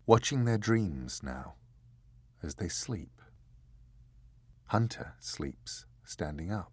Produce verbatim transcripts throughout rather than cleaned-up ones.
watching their dreams now as they sleep. Hunter sleeps standing up.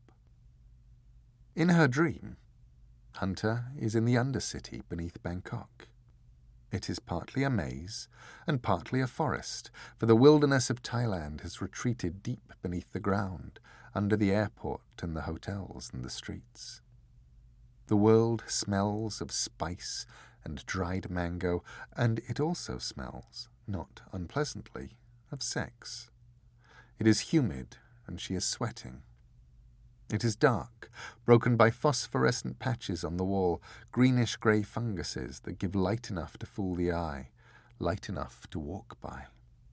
In her dream, Hunter is in the Undercity beneath Bangkok. It is partly a maze and partly a forest, for the wilderness of Thailand has retreated deep beneath the ground, under the airport and the hotels and the streets. The world smells of spice and dried mango, and it also smells, not unpleasantly, of sex. It is humid, and she is sweating. It is dark, broken by phosphorescent patches on the wall, greenish-grey funguses that give light enough to fool the eye, light enough to walk by.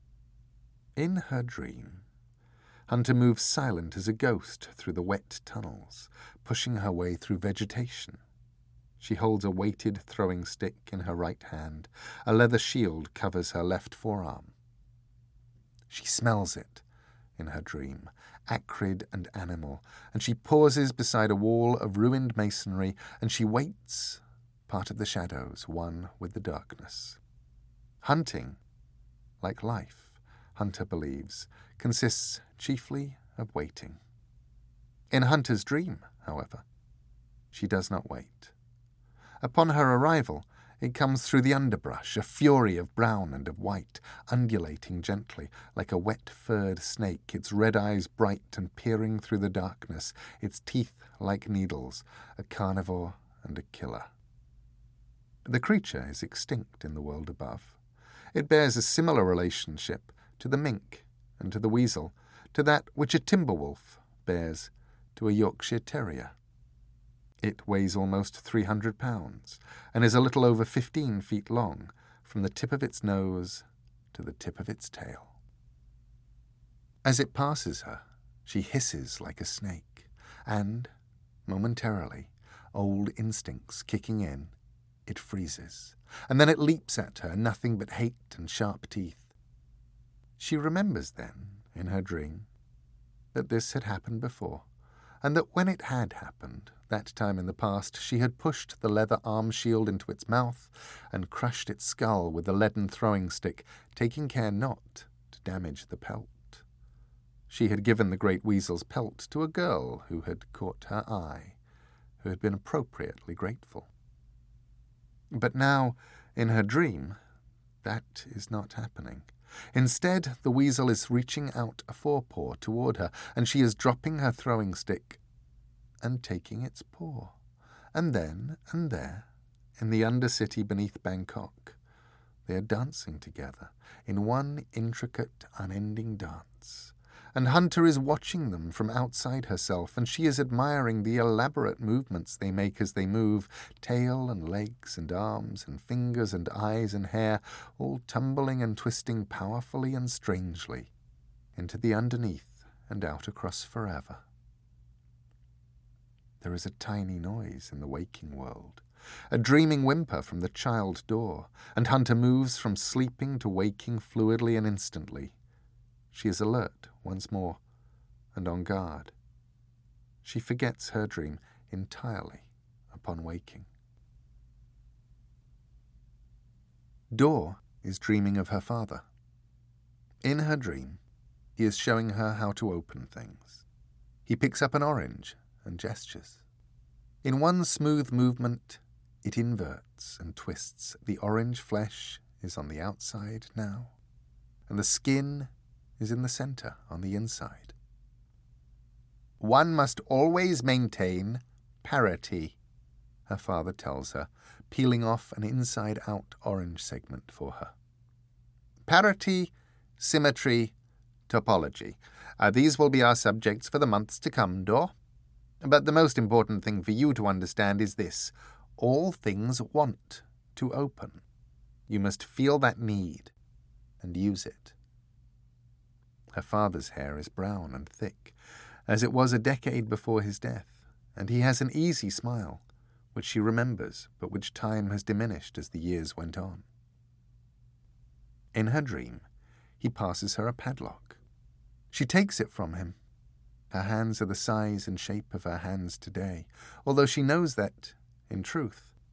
In her dream, Hunter moves silent as a ghost through the wet tunnels, pushing her way through vegetation. She holds a weighted throwing stick in her right hand. A leather shield covers her left forearm. She smells it in her dream, acrid and animal, and she pauses beside a wall of ruined masonry, and she waits, part of the shadows, one with the darkness. Hunting, like life, Hunter believes, consists chiefly of waiting. In Hunter's dream, however, she does not wait. Upon her arrival, it comes through the underbrush, a fury of brown and of white, undulating gently, like a wet-furred snake, its red eyes bright and peering through the darkness, its teeth like needles, a carnivore and a killer. The creature is extinct in the world above. It bears a similar relationship to the mink and to the weasel, to that which a timber wolf bears to a Yorkshire terrier. It weighs almost three hundred pounds and is a little over fifteen feet long, from the tip of its nose to the tip of its tail. As it passes her, she hisses like a snake, and, momentarily, old instincts kicking in, it freezes, and then it leaps at her, nothing but hate and sharp teeth. She remembers then, in her dream, that this had happened before, and that when it had happened, that time in the past, she had pushed the leather arm shield into its mouth and crushed its skull with the leaden throwing stick, taking care not to damage the pelt. She had given the great weasel's pelt to a girl who had caught her eye, who had been appropriately grateful. But now, in her dream, that is not happening. Instead, the weasel is reaching out a forepaw toward her, and she is dropping her throwing stick and taking its paw. And then and there, in the Undercity beneath Bangkok, they are dancing together in one intricate, unending dance. And Hunter is watching them from outside herself, and she is admiring the elaborate movements they make as they move, tail and legs and arms and fingers and eyes and hair, all tumbling and twisting powerfully and strangely into the underneath and out across forever. There is a tiny noise in the waking world, a dreaming whimper from the child door, and Hunter moves from sleeping to waking fluidly and instantly. She is alert once more and on guard. She forgets her dream entirely upon waking. Dor is dreaming of her father. In her dream, he is showing her how to open things. He picks up an orange and gestures. In one smooth movement, it inverts and twists. The orange flesh is on the outside now, and the skin is in the center on the inside. One must always maintain parity, her father tells her, peeling off an inside-out orange segment for her. Parity, symmetry, topology. Uh, these will be our subjects for the months to come, Dor. But the most important thing for you to understand is this. All things want to open. You must feel that need and use it. Her father's hair is brown and thick, as it was a decade before his death, and he has an easy smile, which she remembers, but which time has diminished as the years went on. In her dream, he passes her a padlock. She takes it from him. Her hands are the size and shape of her hands today, although she knows that, in truth,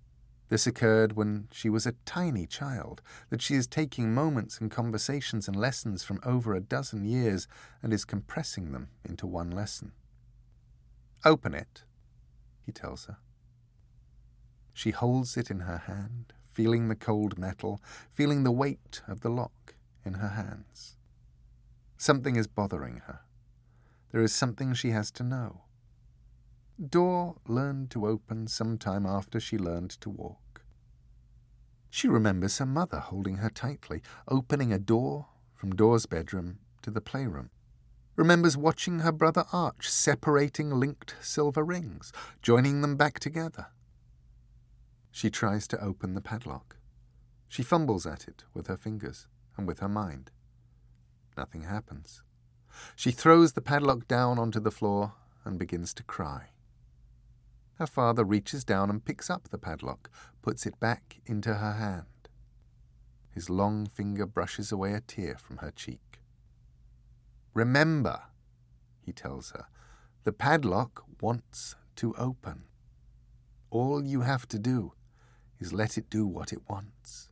This occurred when she was a tiny child, that she is taking moments and conversations and lessons from over a dozen years and is compressing them into one lesson. "Open it," he tells her. She holds it in her hand, feeling the cold metal, feeling the weight of the lock in her hands. Something is bothering her. There is something she has to know. Door learned to open some time after she learned to walk. She remembers her mother holding her tightly, opening a door from Door's bedroom to the playroom. Remembers watching her brother Arch separating linked silver rings, joining them back together. She tries to open the padlock. She fumbles at it with her fingers and with her mind. Nothing happens. She throws the padlock down onto the floor and begins to cry. Her father reaches down and picks up the padlock, puts it back into her hand. His long finger brushes away a tear from her cheek. "Remember," he tells her, "the padlock wants to open. All you have to do is let it do what it wants."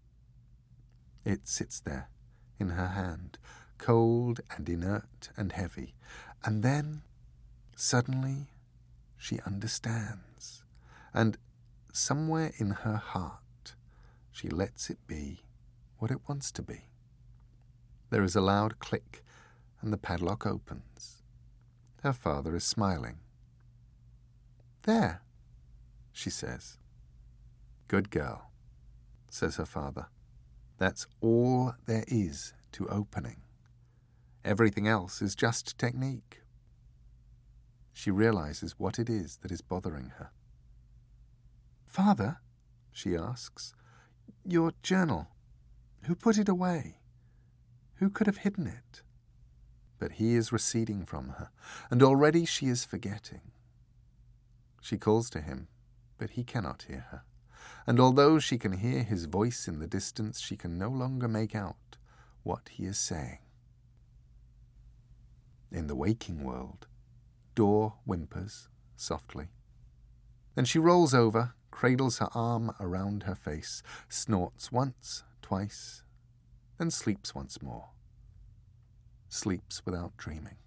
It sits there in her hand, cold and inert and heavy, and then, suddenly, she understands, and somewhere in her heart, she lets it be what it wants to be. There is a loud click, and the padlock opens. Her father is smiling. "There," she says. "Good girl," says her father. "That's all there is to opening. Everything else is just technique." She realizes what it is that is bothering her. "Father," she asks, "your journal, who put it away? Who could have hidden it?" But he is receding from her, and already she is forgetting. She calls to him, but he cannot hear her, and although she can hear his voice in the distance, she can no longer make out what he is saying. In the waking world, Door whimpers softly. Then she rolls over, cradles her arm around her face, snorts once, twice, then sleeps once more. Sleeps without dreaming.